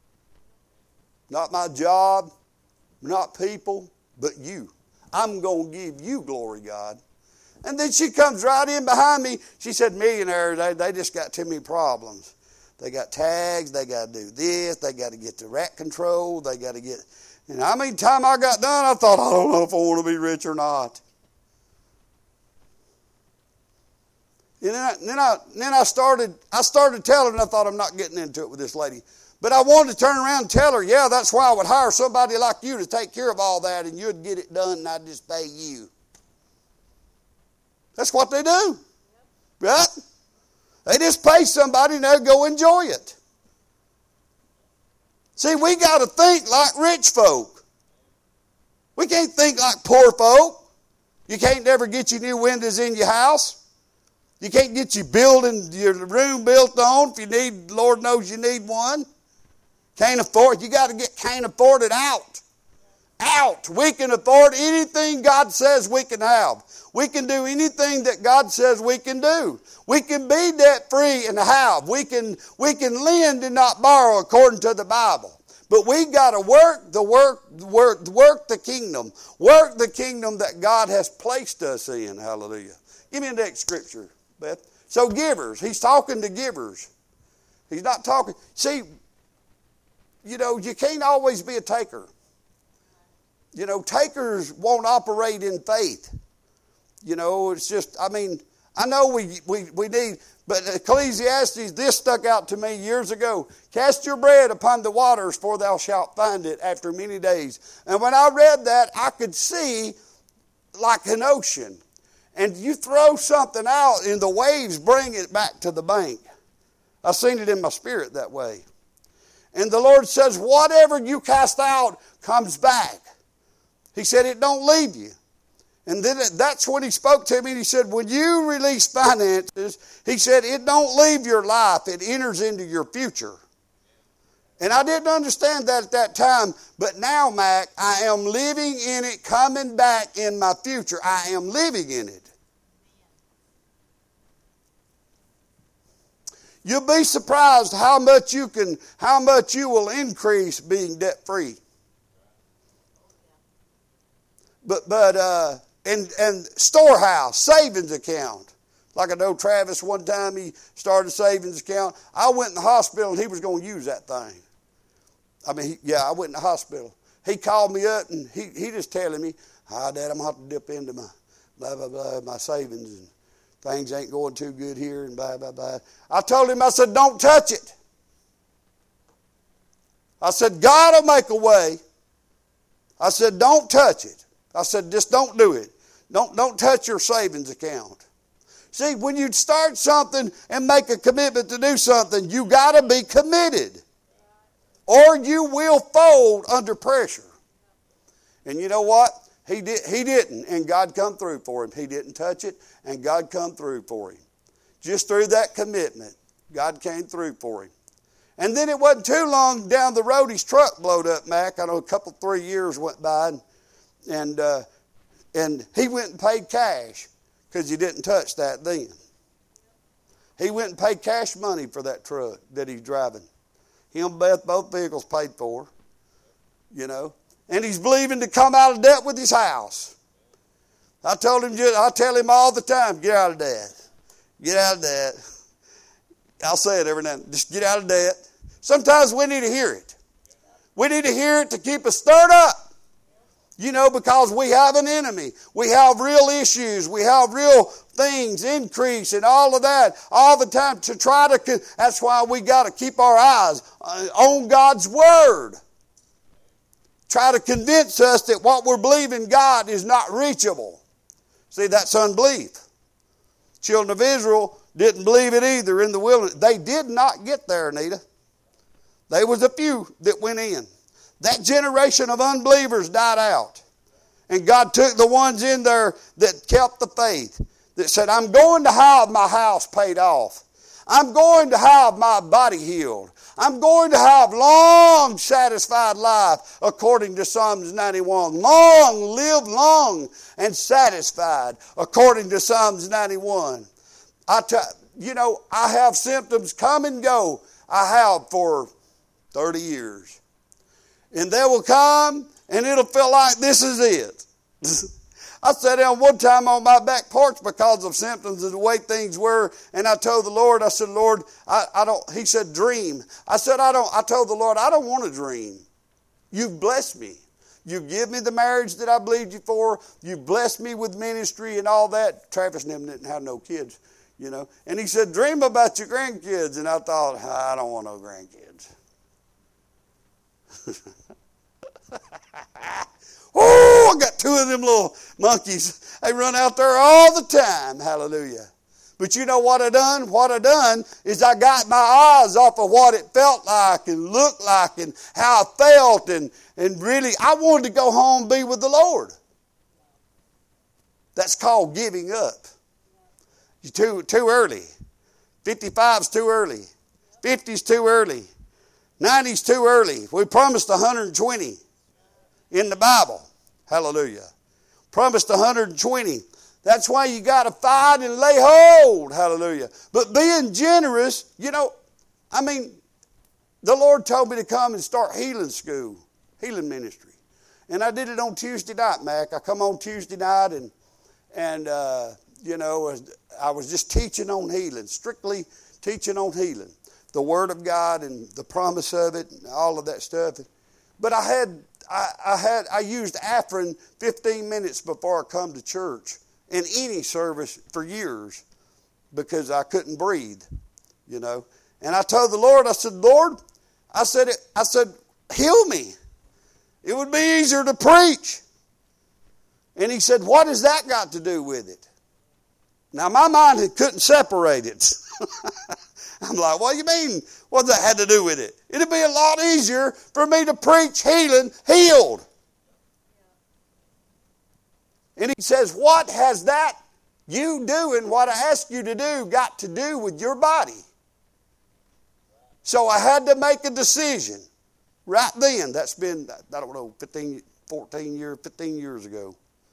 Not my job, not people, but you. I'm going to give you glory, God. And then she comes right in behind me. She said, millionaires, they, they just got too many problems. They got tags, they got to do this, they got to get the rat control, they got to get... And I mean, time I got done, I thought, I don't know if I want to be rich or not. And then I, then I, then I started, I started telling her, and I thought, I'm not getting into it with this lady. But I wanted to turn around and tell her, yeah, that's why I would hire somebody like you to take care of all that, and you'd get it done, and I'd just pay you. That's what they do. Right? They just pay somebody and they'll go enjoy it. See, we got to think like rich folk. We can't think like poor folk. You can't never get your new windows in your house. You can't get your building, your room built on if you need, Lord knows you need one. Can't afford, you got to get can't afford it out. Out. We can afford anything God says we can have. We can do anything that God says we can do. We can be debt free and have. We can, we can lend and not borrow according to the Bible. But we got to work the work, work, work the kingdom. Work the kingdom that God has placed us in. Hallelujah. Give me the next scripture, Beth. So givers. He's talking to givers. He's not talking. See, you know, you can't always be a taker. You know, takers won't operate in faith. You know, it's just, I mean, I know we, we, we need, but Ecclesiastes, this stuck out to me years ago. Cast your bread upon the waters, for thou shalt find it after many days. And when I read that, I could see like an ocean. And you throw something out and the waves bring it back to the bank. I've seen it in my spirit that way. And the Lord says, whatever you cast out comes back. He said, it don't leave you. And then that's when he spoke to me. And he said, when you release finances, he said, it don't leave your life. It enters into your future. And I didn't understand that at that time. But now, Mac, I am living in it, coming back in my future. I am living in it. You'll be surprised how much you can, how much you will increase being debt free. But but uh, and and storehouse savings account. Like I know Travis one time he started a savings account. I went in the hospital and he was going to use that thing. I mean, he, yeah, I went in the hospital. He called me up and he he just telling me, "Hi, Dad, I'm going to have to dip into my blah blah blah my savings and things ain't going too good here and blah blah blah." I told him, I said, "Don't touch it." I said, "God will make a way." I said, "Don't touch it." I said, just don't do it. Don't, don't touch your savings account. See, when you start something and make a commitment to do something, you got to be committed. Or you will fold under pressure. And you know what? He, did, he didn't, and God come through for him. He didn't touch it, and God come through for him. Just through that commitment, God came through for him. And then it wasn't too long down the road, his truck blowed up, Mac. I know a couple, three years went by, and And uh, and he went and paid cash because he didn't touch that then. He went and paid cash money for that truck that he's driving. Him and Beth, both vehicles paid for, you know. And he's believing to come out of debt with his house. I told him, I tell him all the time, get out of debt. Get out of debt. I'll say it every now and then. Just get out of debt. Sometimes we need to hear it. We need to hear it to keep us stirred up. You know, because we have an enemy. We have real issues. We have real things, increase and all of that all the time to try to, that's why we got to keep our eyes on God's Word. Try to convince us that what we're believing God is not reachable. See, that's unbelief. Children of Israel didn't believe it either in the wilderness. They did not get there, Anita. There was a few that went in. That generation of unbelievers died out. And God took the ones in there that kept the faith. That said, I'm going to have my house paid off. I'm going to have my body healed. I'm going to have long satisfied life according to Psalms ninety-one. Long, live long and satisfied according to Psalms ninety-one. I t- you know, I have symptoms come and go. I have for thirty years. And they will come, and it'll feel like this is it. I sat down one time on my back porch because of symptoms and the way things were, and I told the Lord, I said, Lord, I, I don't, he said, dream. I said, I don't, I told the Lord, I don't want to dream. You've blessed me. You give me the marriage that I believed you for. You blessed me with ministry and all that. Travis and them didn't have no kids. You know, and he said, dream about your grandkids. And I thought, I don't want no grandkids. Oh, I got two of them little monkeys. They run out there all the time. Hallelujah. But you know what I done? What I done is I got my eyes off of what it felt like and looked like and how I felt. And, and really, I wanted to go home and be with the Lord. That's called giving up. You're too, too early. fifty-five's too early. fifty's too early. ninety's too early. We promised one hundred twenty in the Bible. Hallelujah. Promised one hundred twenty. That's why you got to fight and lay hold. Hallelujah. But being generous, you know, I mean, the Lord told me to come and start healing school, healing ministry. And I did it on Tuesday night, Mac. I come on Tuesday night and, and uh, you know, I was just teaching on healing, strictly teaching on healing. The Word of God and the promise of it and all of that stuff. But I had, I, I had, I used Afrin fifteen minutes before I come to church in any service for years because I couldn't breathe, you know. And I told the Lord, I said, Lord, I said, I said, heal me. It would be easier to preach. And he said, what has that got to do with it? Now, my mind couldn't separate it. I'm like, what do you mean? What does that have to do with it? It'd be a lot easier for me to preach healing, healed. And he says, what has that you doing what I asked you to do got to do with your body? So I had to make a decision right then. That's been, I don't know, fifteen, fourteen years, fifteen years ago.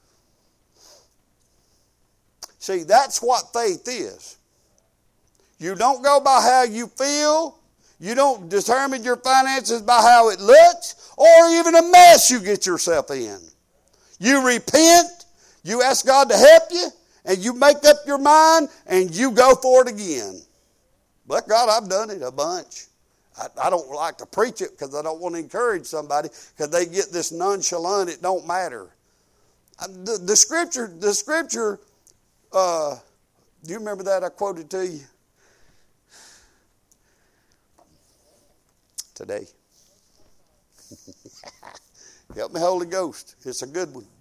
See, that's what faith is. You don't go by how you feel. You don't determine your finances by how it looks or even a mess you get yourself in. You repent. You ask God to help you, and you make up your mind, and you go for it again. But God, I've done it a bunch. I, I don't like to preach it because I don't want to encourage somebody because they get this nonchalant, it don't matter. The, the scripture, the scripture, uh, do you remember that I quoted to you? Today. Help me, Holy Ghost. It's a good one.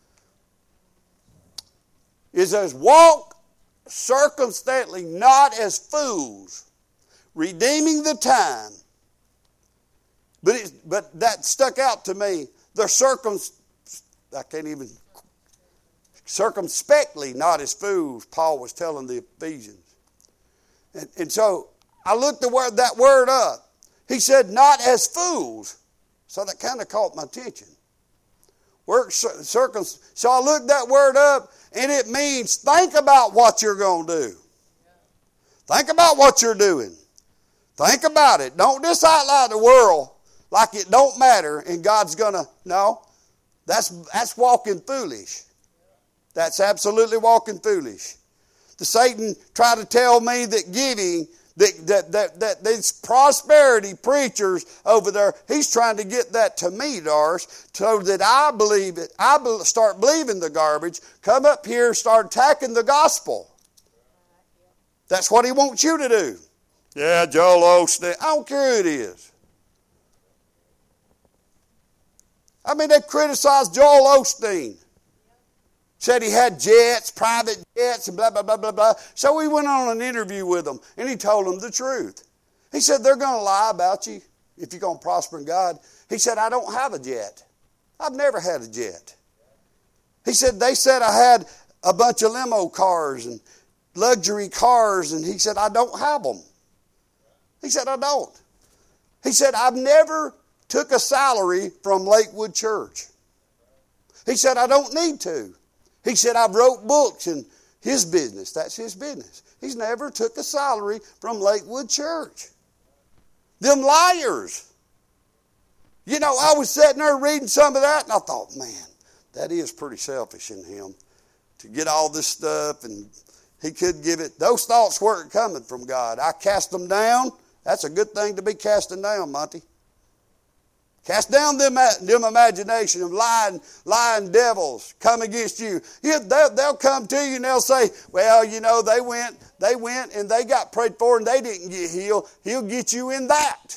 It says, walk circumspectly, not as fools, redeeming the time. But it, but that stuck out to me. The circum, I can't even, circumspectly, not as fools, Paul was telling the Ephesians. And, and so I looked the word, that word up. He said, not as fools. So that kind of caught my attention. Work circum, so I looked that word up, and it means think about what you're going to do. Think about what you're doing. Think about it. Don't just act like the world, like it don't matter, and God's going to, no. That's, that's walking foolish. That's absolutely walking foolish. The Satan tried to tell me that giving, that, that, that, that these prosperity preachers over there, he's trying to get that to me, Doris, so that I believe it. I start believing the garbage, come up here, start attacking the gospel. That's what he wants you to do. Yeah, Joel Osteen. I don't care who it is. I mean, they criticized Joel Osteen. Said he had jets, private jets, and blah, blah, blah, blah, blah. So we went on an interview with him, and he told them the truth. He said, they're going to lie about you if you're going to prosper in God. He said, I don't have a jet. I've never had a jet. He said, they said I had a bunch of limo cars and luxury cars, and he said, I don't have them. He said, I don't. He said, I've never took a salary from Lakewood Church. He said, I don't need to. He said, I wrote books in his business. That's his business. He's never took a salary from Lakewood Church. Them liars. You know, I was sitting there reading some of that, and I thought, man, that is pretty selfish in him to get all this stuff, and he could give it. Those thoughts weren't coming from God. I cast them down. That's a good thing to be casting down, Monty. Cast down them, them imagination of lying, lying devils come against you. They'll, they'll come to you and they'll say, well, you know, they went, they went and they got prayed for and they didn't get healed. He'll get you in that.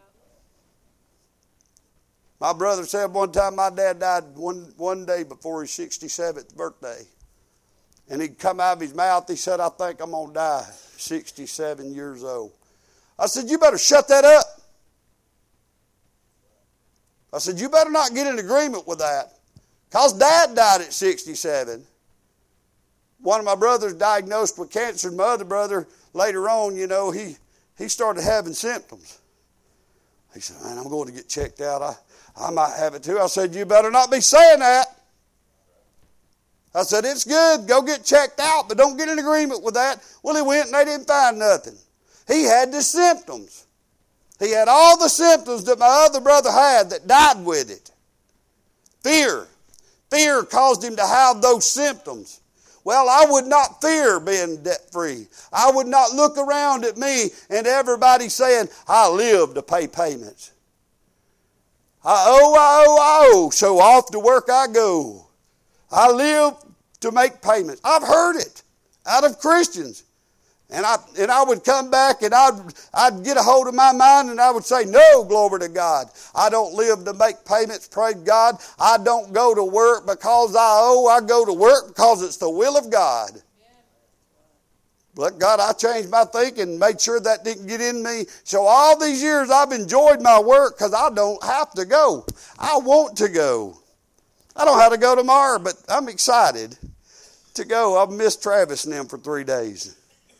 My brother said one time my dad died one, one day before his sixty-seventh birthday. And he'd come out of his mouth, he said, I think I'm going to die sixty-seven years old. I said, you better shut that up. I said, you better not get in agreement with that. Because Dad died at sixty-seven. One of my brothers diagnosed with cancer. My other brother, later on, you know, he, he started having symptoms. He said, man, I'm going to get checked out. I, I might have it too. I said, you better not be saying that. I said, it's good. Go get checked out, but don't get in agreement with that. Well, he went and they didn't find nothing. He had the symptoms. He had all the symptoms that my other brother had that died with it. Fear. Fear caused him to have those symptoms. Well, I would not fear being debt-free. I would not look around at me and everybody saying, I live to pay payments. I owe, I owe, I owe, so off to work I go. I live to make payments. I've heard it out of Christians. And I and I would come back and I'd, I'd get a hold of my mind and I would say, no, glory to God. I don't live to make payments, praise God. I don't go to work because I owe. I go to work because it's the will of God. But God, I changed my thinking and made sure that didn't get in me. So all these years I've enjoyed my work because I don't have to go. I want to go. I don't have to go tomorrow, but I'm excited to go. I've missed Travis and them for three days.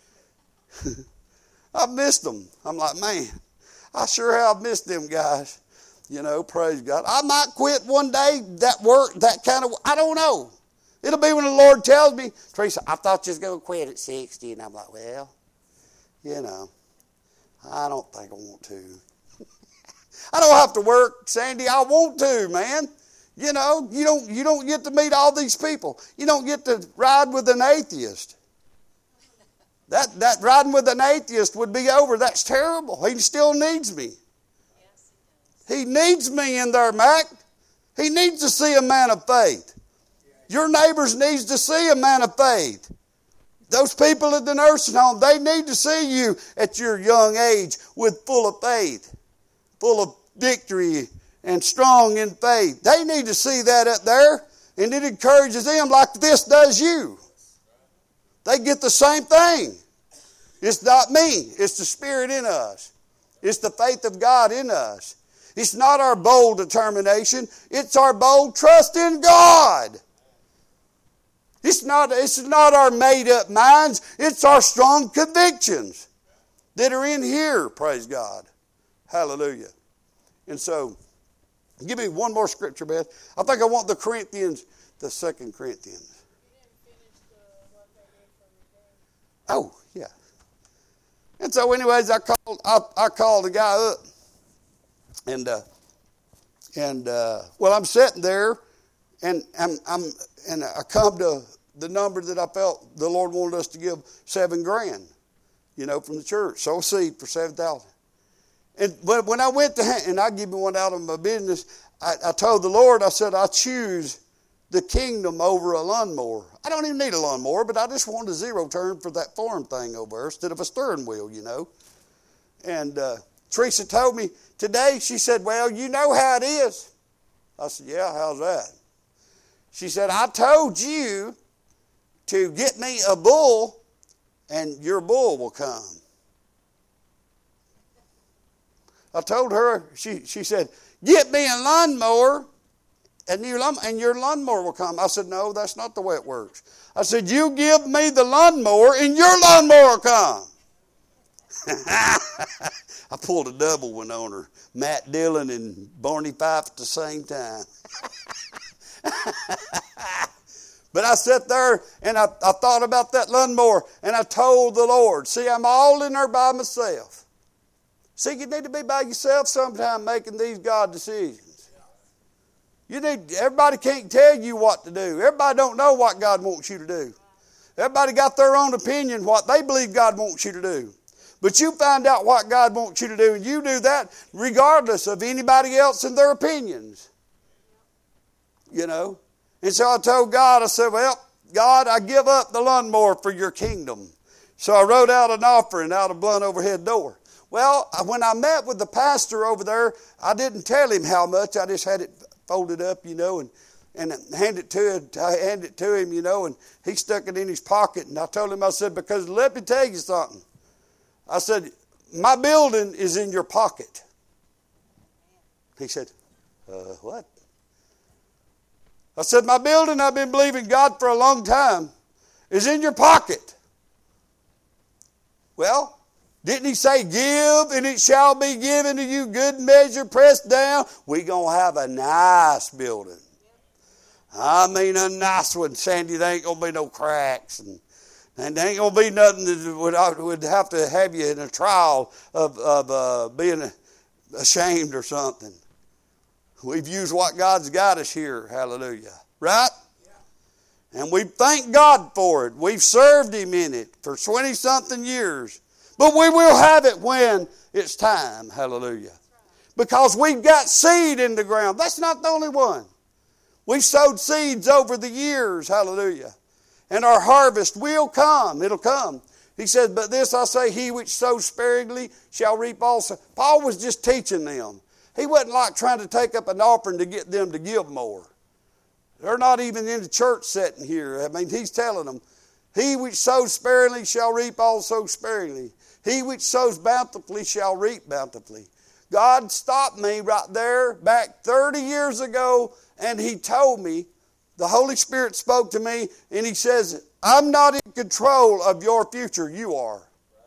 I've missed them. I'm like, man, I sure have missed them guys. You know, praise God. I might quit one day, that work, that kind of, I don't know. It'll be when the Lord tells me, Teresa, I thought you was going to quit at sixty. And I'm like, well, you know, I don't think I want to. I don't have to work, Sandy. I want to, man. You know, you don't, you don't get to meet all these people. You don't get to ride with an atheist. That that riding with an atheist would be over. That's terrible. He still needs me. Yes, he, he needs me in there, Mac. He needs to see a man of faith. Your neighbors needs to see a man of faith. Those people at the nursing home, they need to see you at your young age with full of faith, full of victory and strong in faith. They need to see that up there, and it encourages them like this does you. They get the same thing. It's not me. It's the Spirit in us. It's the faith of God in us. It's not our bold determination. It's our bold trust in God. It's not, it's not our made-up minds. It's our strong convictions that are in here, praise God. Hallelujah. And so, give me one more scripture, Beth. I think I want the Corinthians, the Second Corinthians. Oh, yeah. And so anyways, I called I, I called the guy up. And uh, and uh, well, I'm sitting there and I'm I'm and I come to the number that I felt the Lord wanted us to give seven grand, you know, from the church. Sow a seed for seven thousand. And but when I went to and I give me one out of my business, I, I told the Lord, I said, I choose the kingdom over a lawnmower. I don't even need a lawnmower, but I just wanted a zero turn for that farm thing over there instead of a steering wheel, you know. And uh, Teresa told me today, she said, well, you know how it is. I said, yeah, how's that? She said, I told you to get me a bull and your bull will come. I told her, she, she said, get me a lawnmower and your, and your lawnmower will come. I said, no, that's not the way it works. I said, you give me the lawnmower and your lawnmower will come. I pulled a double one on her. Matt Dillon and Barney Fife at the same time. But I sat there and I, I thought about that lawnmower and I told the Lord, see, I'm all in there by myself. See, you need to be by yourself sometime making these God decisions. You need, everybody can't tell you what to do. Everybody don't know what God wants you to do. Everybody got their own opinion what they believe God wants you to do. But you find out what God wants you to do, and you do that regardless of anybody else and their opinions. You know? And so I told God, I said, well, God, I give up the lawnmower for your kingdom. So I wrote out an offering out of Blunt Overhead Door. Well, when I met with the pastor over there, I didn't tell him how much. I just had it folded up, you know, and, and handed it to him. I handed it to him, you know, and he stuck it in his pocket. And I told him, I said, because let me tell you something. I said, my building is in your pocket. He said, uh, what? I said, my building, I've been believing God for a long time, is in your pocket. Well, didn't he say, give and it shall be given to you, good measure, pressed down? We're going to have a nice building. I mean a nice one, Sandy. There ain't going to be no cracks. And, and there ain't going to be nothing that would, would have to have you in a trial of, of uh, being ashamed or something. We've used what God's got us here. Hallelujah. Right? Yeah. And we thank God for it. We've served Him in it for twenty-something years. But we will have it when it's time. Hallelujah. Because we've got seed in the ground. That's not the only one. We've sowed seeds over the years. Hallelujah. And our harvest will come. It'll come. He said, but this I say, he which sows sparingly shall reap also. Paul was just teaching them. He wasn't like trying to take up an offering to get them to give more. They're not even in the church setting here. I mean, he's telling them, he which sows sparingly shall reap also sparingly. He which sows bountifully shall reap bountifully. God stopped me right there back thirty years ago, and He told me, the Holy Spirit spoke to me, and He says, I'm not in control of your future, you are.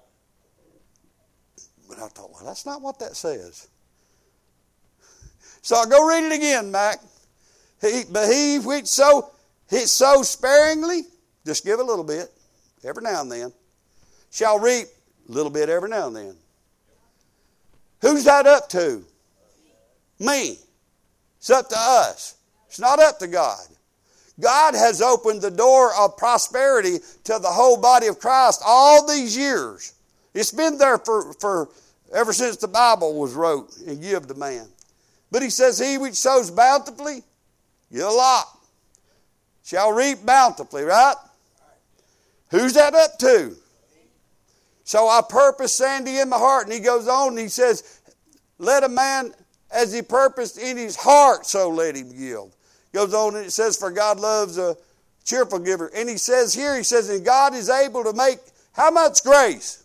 But I thought, well, that's not what that says. So I go read it again, Mac. He, but he which sow, he sows sparingly, just give a little bit, every now and then, shall reap a little bit every now and then. Who's that up to? Me. It's up to us. It's not up to God. God has opened the door of prosperity to the whole body of Christ all these years. It's been there for, for ever since the Bible was wrote and give to man. But He says, he which sows bountifully, get a lot, shall reap bountifully, right? Who's that up to? So I purpose Sandy in my heart. And he goes on and he says, let a man as he purposed in his heart, so let him give. Goes on and it says, for God loves a cheerful giver. And he says here, he says, and God is able to make how much grace?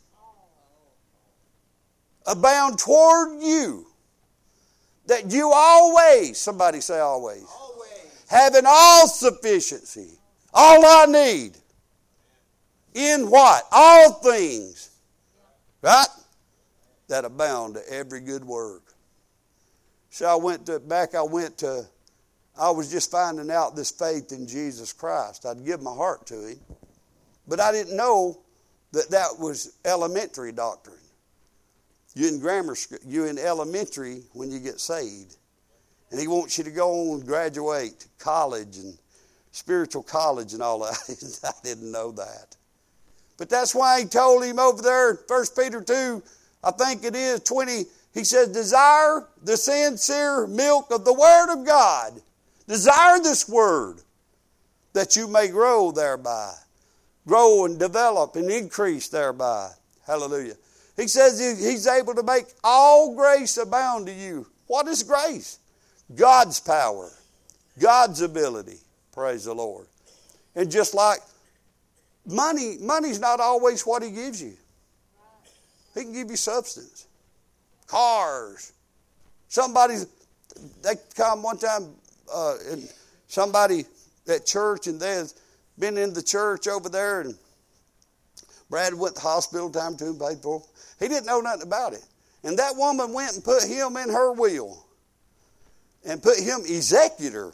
Abound toward you. That you always, somebody say always, always. Having all sufficiency, all I need, in what? All things, right? That abound to every good work. So I went to, back I went to, I was just finding out this faith in Jesus Christ. I'd give my heart to Him. But I didn't know that that was elementary doctrine. You in grammar school, you in elementary when you get saved. And He wants you to go on and graduate college and spiritual college and all that. I didn't know that. But that's why He told him over there in First Peter two, I think it is twenty, he says, desire the sincere milk of the Word of God. Desire this Word that you may grow thereby. Grow and develop and increase thereby. Hallelujah. He says He's able to make all grace abound to you. What is grace? God's power. God's ability. Praise the Lord. And just like money, money's not always what He gives you. He can give you substance. Cars. Somebody, they come one time, uh, and somebody at church, and they've been in the church over there, and Brad went to the hospital time to him, paid for him. He didn't know nothing about it. And that woman went and put him in her will and put him executor,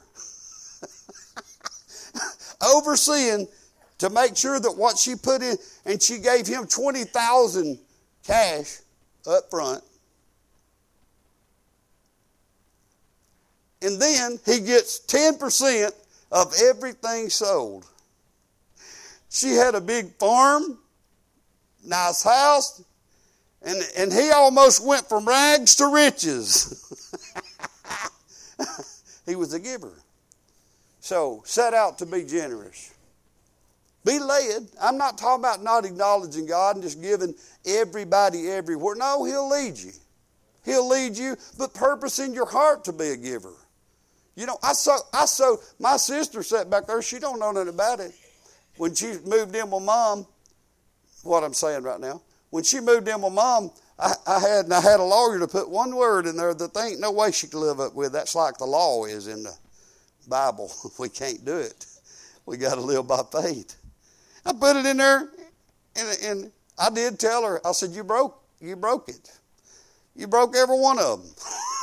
overseeing to make sure that what she put in, and she gave him twenty thousand dollars cash up front. And then he gets ten percent of everything sold. She had a big farm, nice house. And, and he almost went from rags to riches. He was a giver. So set out to be generous. Be led. I'm not talking about not acknowledging God and just giving everybody everywhere. No, he'll lead you. He'll lead you, but purpose in your heart to be a giver. You know, I saw, I saw, my sister sat back there. She don't know nothing about it. When she moved in with Mom, what I'm saying right now, when she moved in with Mom, I, I had and I had a lawyer to put one word in there that there ain't no way she could live up with. That's like the law is in the Bible. We can't do it. We got to live by faith. I put it in there, and, and I did tell her. I said, "You broke, you broke it. You broke every one of them."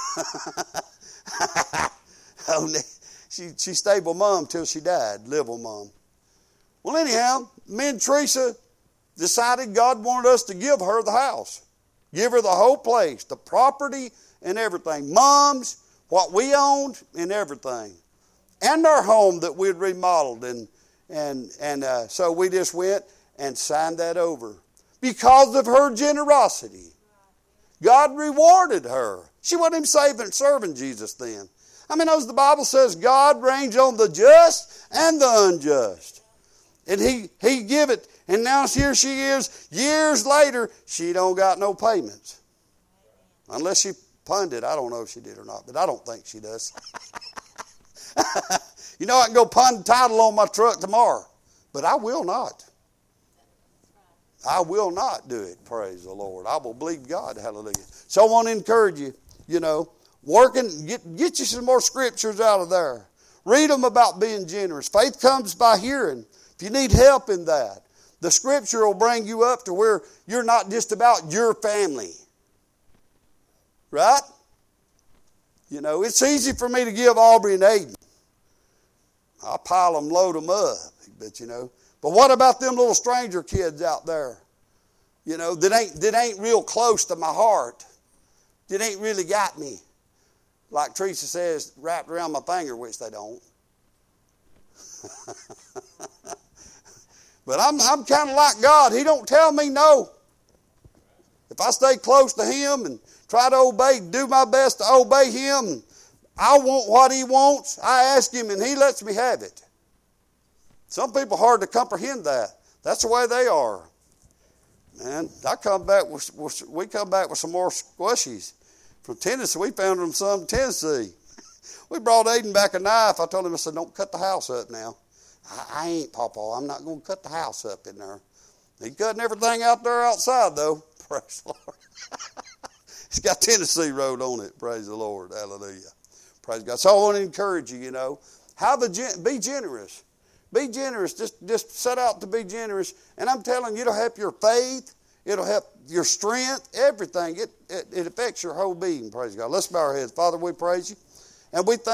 she she stayed with Mom till she died. Lived with Mom. Well, anyhow, me and Teresa decided God wanted us to give her the house. Give her the whole place, the property and everything. Mom's, what we owned and everything. And our home that we'd remodeled. And and and uh, so we just went and signed that over. Because of her generosity. God rewarded her. She wasn't even saving, serving Jesus then. I mean, as the Bible says, God reigns on the just and the unjust. And he, he give it. And now here she is, years later, she don't got no payments. Unless she punted. I don't know if she did or not, but I don't think she does. You know, I can go punt title on my truck tomorrow, but I will not. I will not do it, praise the Lord. I will believe God, hallelujah. So I want to encourage you, you know, working, get, get you some more scriptures out of there. Read them about being generous. Faith comes by hearing. If you need help in that, the scripture will bring you up to where you're not just about your family. Right? You know, it's easy for me to give Aubrey and Aiden. I'll pile them, load them up. But, you know, but what about them little stranger kids out there? You know, that ain't, that ain't real close to my heart. That ain't really got me. Like Teresa says, wrapped around my finger, which they don't. But I'm, I'm kind of like God. He don't tell me no. If I stay close to Him and try to obey, do my best to obey Him, I want what He wants. I ask Him and He lets me have it. Some people hard to comprehend that. That's the way they are. Man, I come back with, with we come back with some more squishies from Tennessee. We found them some in Tennessee. We brought Aiden back a knife. I told him, I said, "Don't cut the house up now." I, I ain't, Papa. I'm not going to cut the house up in there. He's cutting everything out there outside, though. Praise the Lord. It's got Tennessee Road on it. Praise the Lord. Hallelujah. Praise God. So I want to encourage you, you know, have a, be generous. Be generous. Just, just set out to be generous. And I'm telling you, it'll help your faith. It'll help your strength, everything. It, it, it affects your whole being. Praise God. Let's bow our heads. Father, we praise you. And we thank